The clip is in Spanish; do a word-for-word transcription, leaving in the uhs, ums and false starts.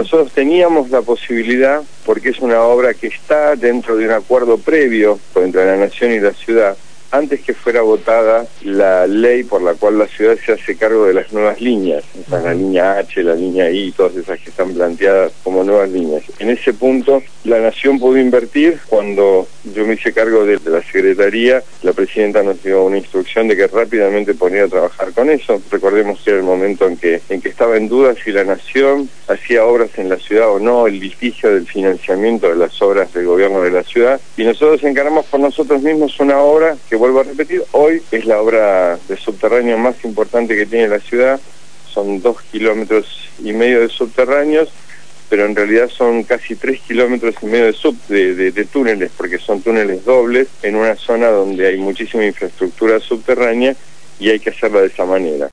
Nosotros teníamos la posibilidad, porque es una obra que está dentro de un acuerdo previo entre la Nación y la ciudad, antes que fuera votada la ley por la cual la ciudad se hace cargo de las nuevas líneas, o sea, la línea H, la línea I, todas esas que están planteadas como nuevas líneas. En ese punto, la Nación pudo invertir. Cuando yo me hice cargo de, de la Secretaría, la Presidenta nos dio una instrucción de que rápidamente ponía a trabajar con eso. Recordemos que era el momento en que, en que estaba en duda si la Nación hacía obras en la ciudad o no, el litigio del financiamiento de las obras del gobierno de la ciudad, y nosotros encaramos por nosotros mismos una obra que, vuelvo a repetir, hoy es la obra de subterráneo más importante que tiene la ciudad. Son dos kilómetros y medio de subterráneos, pero en realidad son casi tres kilómetros y medio de, sub, de, de, de túneles, porque son túneles dobles en una zona donde hay muchísima infraestructura subterránea y hay que hacerla de esa manera.